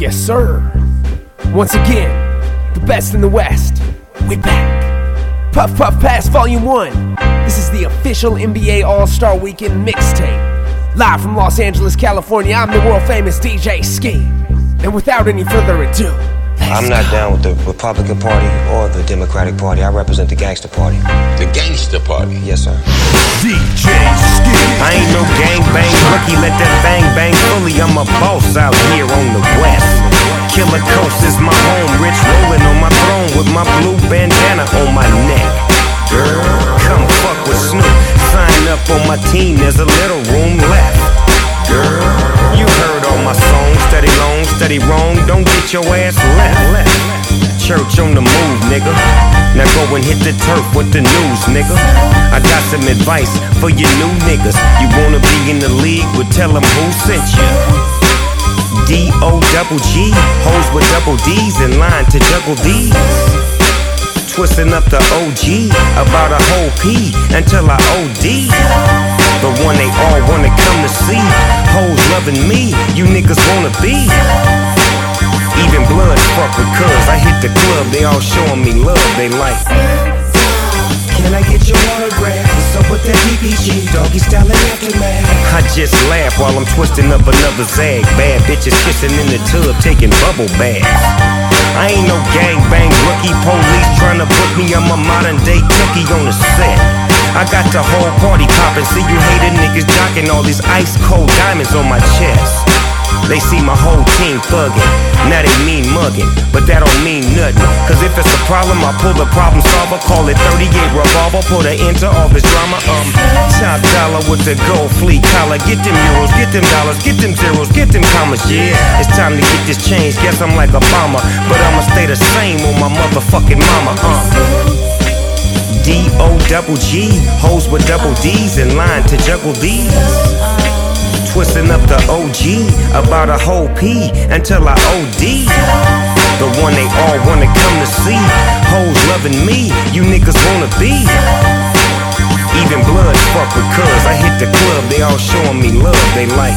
Yes, sir. Once again, the best in the West. We back. Puff Puff Pass Volume 1. This is the official NBA All-Star Weekend mixtape. Live from Los Angeles, California, I'm the world-famous DJ Ski. And without any further ado, I'm not down with the Republican Party or the Democratic Party. I represent the Gangster Party. The Gangster Party? Yes, sir. DJ Ski. I ain't no gangbang rookie, let that bang bang fully. I'm a boss out here on the West. Killer Coast is my home, rich rolling on my throne with my blue bandana on my neck. Girl, come fuck with Snoop. Sign up on my team, there's a little room left. Girl, you heard all my songs, steady long, steady wrong, don't get your ass left. Church on the move, nigga. Now go and hit the turf with the news, nigga. I got some advice for you new niggas. You wanna be in the league, well tell them who sent you. D-O-double-G, hoes with double D's in line to juggle these. Twisting up the OG, about a whole P until I OD. The one they all wanna come to see. Hoes loving me, you niggas wanna be. Even bloods fuck with cuz I hit the club, they all showing me love, they like. Can I get your autograph? What's up with that PPG? Doggy style and aftermath. I just laugh while I'm twisting up another zag. Bad bitches kissing in the tub, taking bubble baths. I ain't no gangbang rookie, police trying to book me. I'm a modern day cookie on the set. I got the whole party poppin', see you hater niggas jockin' all these ice cold diamonds on my chest. They see my whole team thuggin', now they mean muggin', but that don't mean nothing. Cause if it's a problem, I pull the problem solver, call it 38 revolver, put an end to all this drama. Top dollar with the gold fleet collar, get them euros, get them dollars, get them zeros, get them commas, yeah. It's time to get this change, guess I'm like Obama, but I'ma stay the same on my motherfucking mama, D-O-double-G, hoes with double D's in line to juggle these. Twisting up the OG, about a whole P until I OD. The one they all wanna come to see. Hoes loving me, you niggas wanna be. Even bloods fuck with cuz I hit the club, they all showing me love, they like.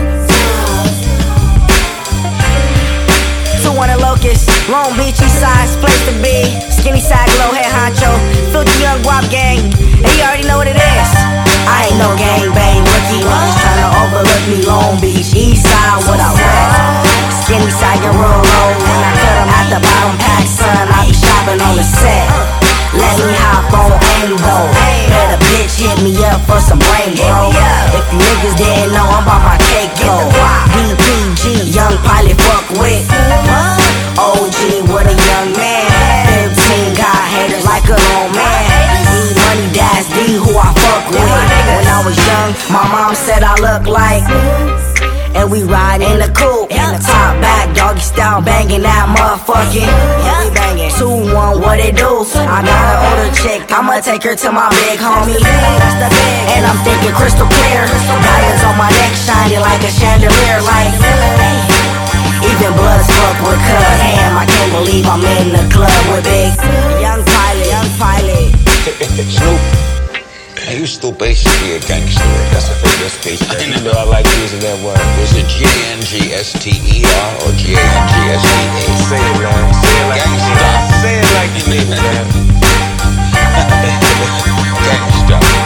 200 Locust, Long Beach, East Side's place to be. Skinny side, glow head honcho, filthy young guap gang, and you already know what it is. I ain't no gangbang rookie, niggas tryna overlook me. Long Beach, East Side, what I rap. Skinny side can roll low, when I cut 'em at the bottom pack, son, I be shopping on the set. Let me hop on Angbo, let a bitch hit me up for some brain, bro. If you niggas didn't know, I'm about my cake, go. DPG, young pilot, fuck with. OG, what a young man. 15 got haters like a old man. Money, that's D, who I fuck with. When I was young, my mom said I look like. And we ride in the coupe, in the top back, doggy style, banging that motherfucking. 2-1, what it do? I got an older chick, I'ma take her to my big homie. And I'm thinking crystal clear, diamonds on my neck shining like a chandelier, like. Even bloods fuck with cuz, damn, I can't believe I'm in the club with big. Young pilot. Snoop, you still basically a gangster. That's basically. You know I like using that word. Was it G-N-G-S-T-E-R or G-A-N-G-S-T-A? Say it, man. Say it like you mean it, man. Gangsta.